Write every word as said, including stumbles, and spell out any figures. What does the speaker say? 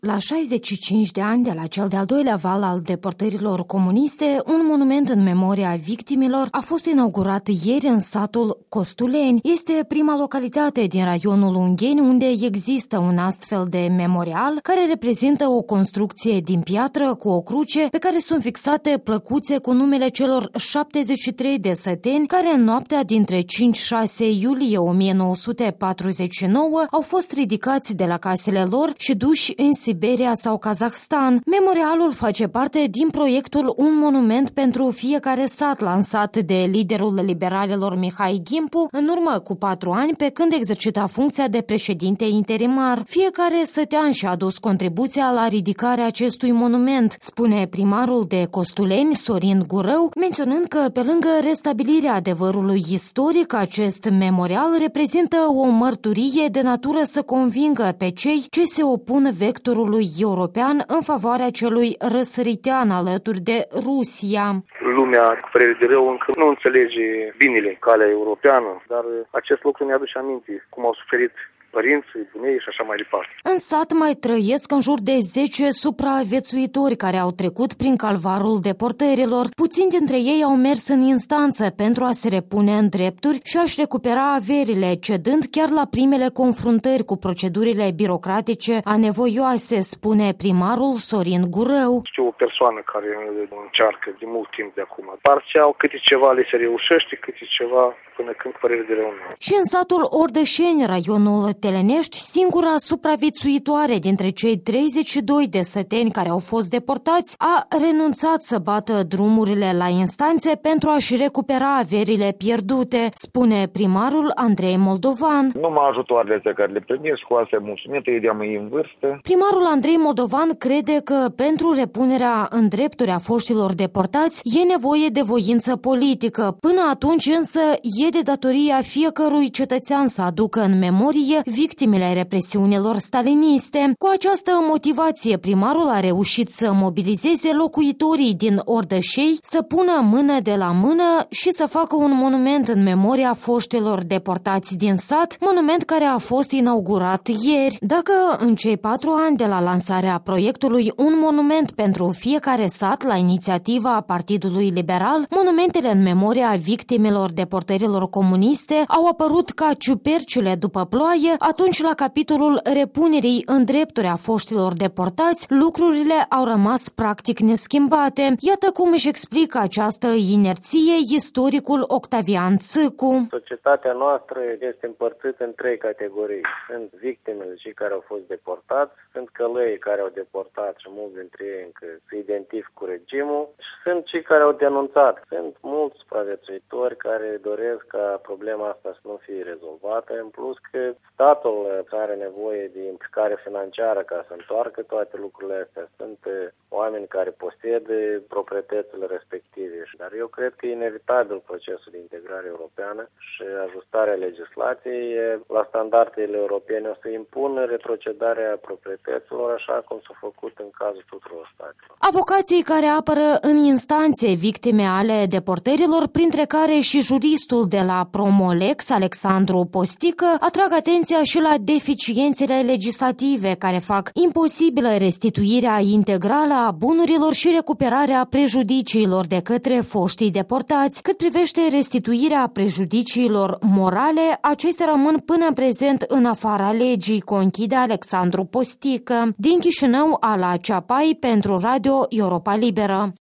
La șaizeci și cinci de ani de la cel de-al doilea val al deportărilor comuniste, un monument în memoria victimilor a fost inaugurat ieri în satul Costuleni. Este prima localitate din raionul Ungheni unde există un astfel de memorial care reprezintă o construcție din piatră cu o cruce pe care sunt fixate plăcuțe cu numele celor șaptezeci și trei de săteni care în noaptea dintre cinci șase iulie o mie nouă sute patruzeci și nouă au fost ridicați de la casele lor și duși în Siberia sau Kazahstan. Memorialul face parte din proiectul Un monument pentru fiecare sat, lansat de liderul liberalilor Mihai Gimpu în urmă cu patru ani, pe când exercita funcția de președinte interimar. Fiecare sătean și-a adus contribuția la ridicarea acestui monument, spune primarul de Costuleni, Sorin Gurău, menționând că pe lângă restabilirea adevărului istoric, acest memorial reprezintă o mărturie de natură să convingă pe cei ce se opun vectorului european în favoarea celui răsăritean alături de Rusia. Lumea, cu părere de rău, încă nu înțelege binele calea europeană, dar acest lucru ne aduce aminte cum au suferit părinții, bunei și așa mai departe. În sat mai trăiesc în jur de zece supraviețuitori care au trecut prin calvarul deportărilor. Puțini dintre ei au mers în instanță pentru a se repune în drepturi și a-și recupera averile, cedând chiar la primele confruntări cu procedurile birocratice anevoioase, spune primarul Sorin Gurău. Știu o persoană care încearcă de mult timp de acum. Parțial, câte ceva le se reușește, câte ceva până când părere de rău. Și în satul Ordășeni, raionul Telenești, singura supraviețuitoare dintre cei treizeci și doi de săteni care au fost deportați a renunțat să bată drumurile la instanțe pentru a-și recupera averile pierdute, spune primarul Andrei Moldovan. Numai ajutoarele pe care le primesc, cu astea mulțumită, ei de-am în vârstă. Primarul Andrei Moldovan crede că pentru repunerea în drepturi a foștilor deportați e nevoie de voință politică. Până atunci însă e de datoria fiecărui cetățean să aducă în memorie victimele represiunilor staliniste. Cu această motivație, primarul a reușit să mobilizeze locuitorii din Ordășei să pună mână de la mână și să facă un monument în memoria foștilor deportați din sat, monument care a fost inaugurat ieri. Dacă în cei patru ani de la lansarea proiectului Un monument pentru fiecare sat, la inițiativa Partidului Liberal, monumentele în memoria victimelor deportărilor comuniste au apărut ca ciupercile după ploaie, atunci la capitolul repunerii în drepturi a foștilor deportați, lucrurile au rămas practic neschimbate. Iată cum își explică această inerție istoricul Octavian Țâcu. Societatea noastră este împărțită în trei categorii. Sunt victimele, cei care au fost deportați, sunt călăii care au deportat și mulți dintre ei încă se identifică cu regimul și sunt cei care au denunțat. Sunt mulți supraviețuitori care doresc ca problema asta să nu fie rezolvată, în plus că statul are nevoie de implicare financiară ca să întoarcă toate lucrurile astea. Sunt oameni care posedă proprietățile respective. Dar eu cred că e inevitabil procesul de integrare europeană și ajustarea legislației la standardele europene o să impună retrocedarea proprietăților așa cum s-a făcut în cazul tuturor statelor. Avocații care apără în instanțe victime ale deportărilor, printre care și juristul de la Promolex, Alexandru Postică, atrag atenția și la deficiențele legislative care fac imposibilă restituirea integrală a bunurilor și recuperarea prejudiciilor de către foștii deportați. Cât privește restituirea prejudiciilor morale, acestea rămân până în prezent în afara legii, conchide Alexandru Postică. Din Chișinău, Ala Ceapai pentru Radio Europa Liberă.